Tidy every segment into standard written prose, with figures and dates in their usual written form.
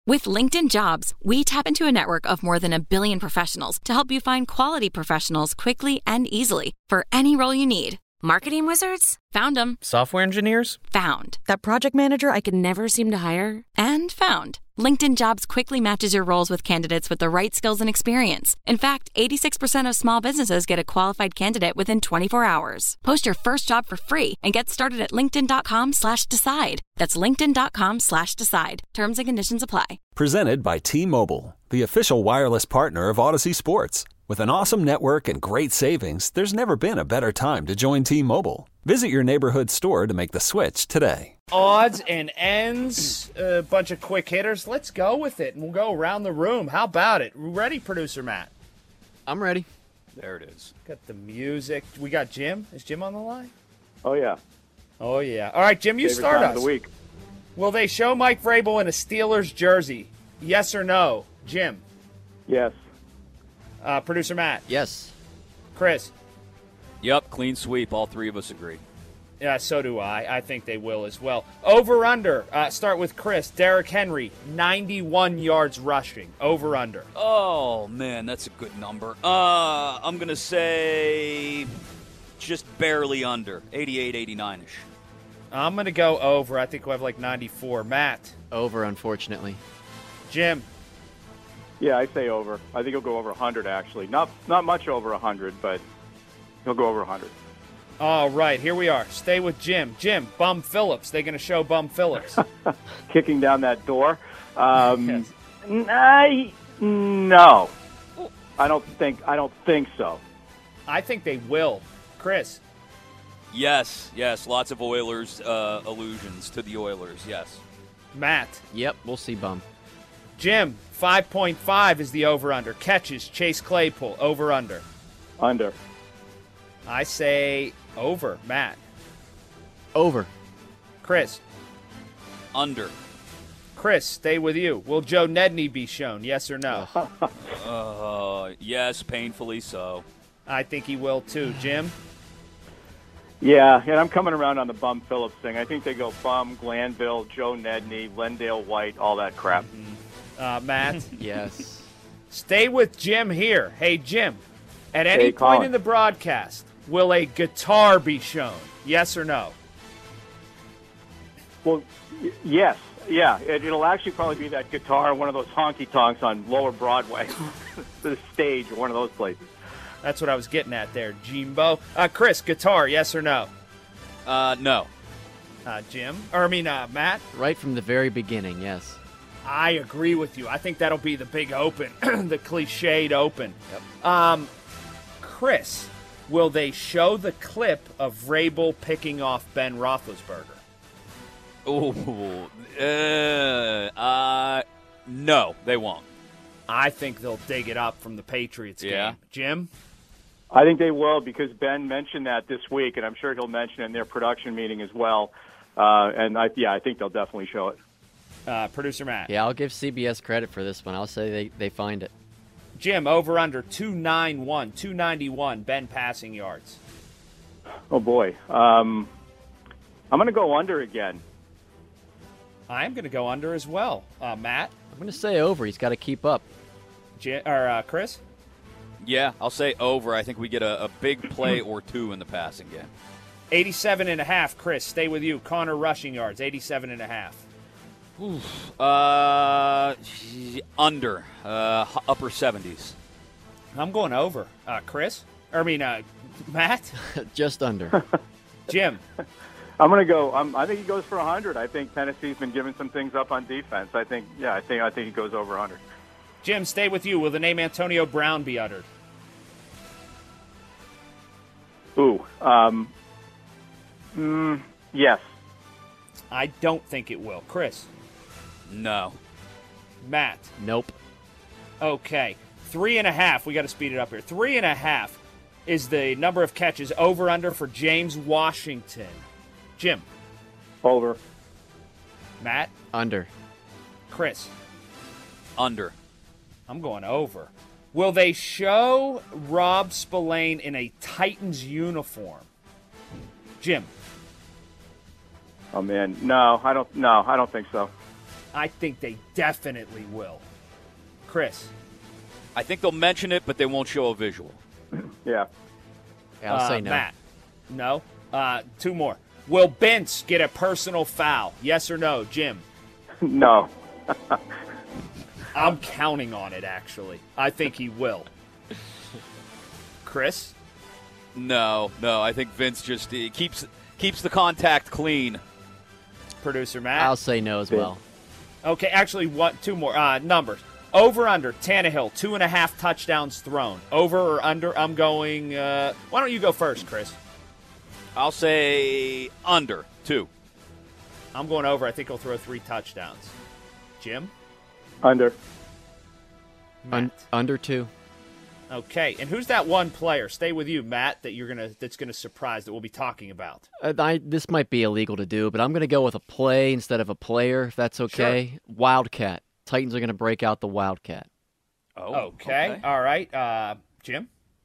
With LinkedIn Jobs, we tap into a network of more than 1 billion professionals to help you find quality professionals quickly and easily for any role you need. Marketing wizards? Found them. Software engineers? Found. That project manager I could never seem to hire? And found. LinkedIn Jobs quickly matches your roles with candidates with the right skills and experience. In fact, 86% of small businesses get a qualified candidate within 24 hours. Post your first job for free and get started at linkedin.com/decide. That's linkedin.com/decide. Terms and conditions apply. Presented by T-Mobile, the official wireless partner of Odyssey Sports. With an awesome network and great savings, there's never been a better time to join T-Mobile. Visit your neighborhood store to make the switch today. Odds and ends, a bunch of quick hitters. Let's go with it, and we'll go around the room. How about it? Ready, Producer Matt? I'm ready. There it is. Got the music. We got Jim. Is Jim on the line? Oh, yeah. Oh, yeah. All right, Jim, you Favorite start time us. of the week. Will they show Mike Vrabel in a Steelers jersey? Yes or no? Jim? Yes. Producer Matt? Yes. Chris? Yep, clean sweep. All three of us agree. Yeah, so do I. I think they will as well. Over under. Start with Chris. Derrick Henry, 91 yards rushing. Over under. Oh, man, that's a good number. I'm going to say just barely under. 88, 89-ish. I'm going to go over. I think we'll have like 94. Matt? Over, unfortunately. Jim? Yeah, I say over. I think he'll go over 100, actually. Not much over 100, but he'll go over 100. All right, here we are. Stay with Jim. Jim, Bum Phillips. They're going to show Bum Phillips. Kicking down that door. Yes. No. I don't think so. I think they will. Chris? Yes, lots of Oilers allusions to the Oilers, yes. Matt? Yep, we'll see Bum. Jim, 5.5 is the over-under. Catches, Chase Claypool, over-under. Under. I say over. Matt? Over. Chris? Under. Chris, stay with you. Will Joe Nedney be shown, yes or no? Yes, painfully so. I think he will too. Jim? Yeah, and I'm coming around on the Bum Phillips thing. I think they go Bum, Glanville, Joe Nedney, Lendale White, all that crap. Matt? Yes. Stay with Jim here. Hey, Jim, at any Hey, point Colin. in the broadcast, will a guitar be shown? Yes or no? Well, yes. Yeah, it'll actually probably be that guitar, one of those honky-tonks on Lower Broadway, the stage, or one of those places. That's what I was getting at there, Jimbo. Chris, guitar, yes or no? No. Matt? Right from the very beginning, yes. I agree with you. I think that'll be the big open, the cliched open. Yep. Chris, will they show the clip of Vrabel picking off Ben Roethlisberger? No, they won't. I think they'll dig it up from the Patriots game. Jim? I think they will because Ben mentioned that this week, and I'm sure he'll mention it in their production meeting as well. I think they'll definitely show it. Producer Matt? Yeah, I'll give CBS credit for this one. I'll say they find it. Jim, over under 291, Ben passing yards. Oh, boy. I'm going to go under again. I'm going to go under as well. Matt? I'm going to say over. He's got to keep up. Chris? Yeah, I'll say over. I think we get a big play or two in the passing game. 87.5, Chris. Stay with you. Connor rushing yards, 87.5. Under. Upper 70s. I'm going over. Matt? Just under. Jim? I'm going to go. I think he goes for 100. I think Tennessee's been giving some things up on defense. I think he goes over 100. Jim, stay with you. Will the name Antonio Brown be uttered? Yes. I don't think it will. Chris? No. Matt? Nope. Okay. 3.5. We got to speed it up here. 3.5 is the number of catches over under for James Washington. Jim? Over. Matt? Under. Chris? Under. I'm going over. Will they show Rob Spillane in a Titans uniform? Jim? Oh man, no, I don't think so. I think they definitely will. Chris? I think they'll mention it, but they won't show a visual. Yeah. I'll say no. Matt? No. 2 more. Will Bentz get a personal foul? Yes or no? Jim? No. I'm counting on it, actually. I think he will. Chris? No. I think Vince just keeps the contact clean. Producer Matt? I'll say no as well. Okay, actually, 2 more. Numbers. Over, under, Tannehill, 2.5 touchdowns thrown. Over or under? I'm going, why don't you go first, Chris? I'll say under 2. I'm going over. I think he'll throw 3 touchdowns. Jim? Under. Matt? Under 2. Okay, and who's that one player? Stay with you, Matt. That's gonna surprise that we'll be talking about. This might be illegal to do, but I'm going to go with a play instead of a player, if that's okay. Sure. Wildcat. Titans are going to break out the Wildcat. Oh, okay. All right. Jim?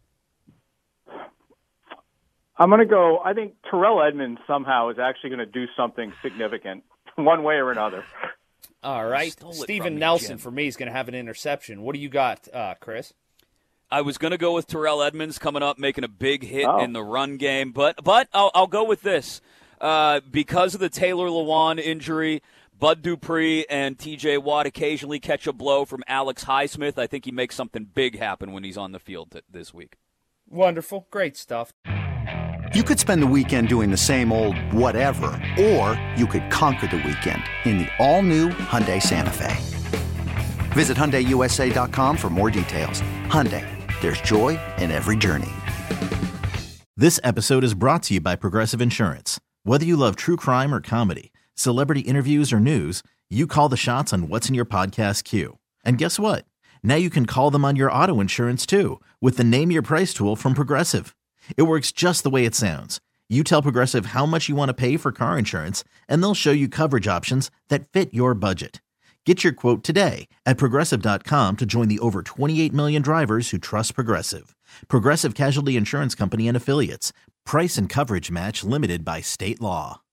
I'm going to go, I think Terrell Edmonds somehow is actually going to do something significant, one way or another. All right. Steven Nelson, for me, is going to have an interception. What do you got, Chris? I was going to go with Terrell Edmonds coming up, making a big hit in the run game, but I'll go with this. Because of the Taylor Lewan injury, Bud Dupree and TJ Watt occasionally catch a blow from Alex Highsmith. I think he makes something big happen when he's on the field this week. Wonderful. Great stuff. You could spend the weekend doing the same old whatever, or you could conquer the weekend in the all-new Hyundai Santa Fe. Visit HyundaiUSA.com for more details. Hyundai, there's joy in every journey. This episode is brought to you by Progressive Insurance. Whether you love true crime or comedy, celebrity interviews or news, you call the shots on what's in your podcast queue. And guess what? Now you can call them on your auto insurance too with the Name Your Price tool from Progressive. It works just the way it sounds. You tell Progressive how much you want to pay for car insurance, and they'll show you coverage options that fit your budget. Get your quote today at Progressive.com to join the over 28 million drivers who trust Progressive. Progressive Casualty Insurance Company and Affiliates. Price and coverage match limited by state law.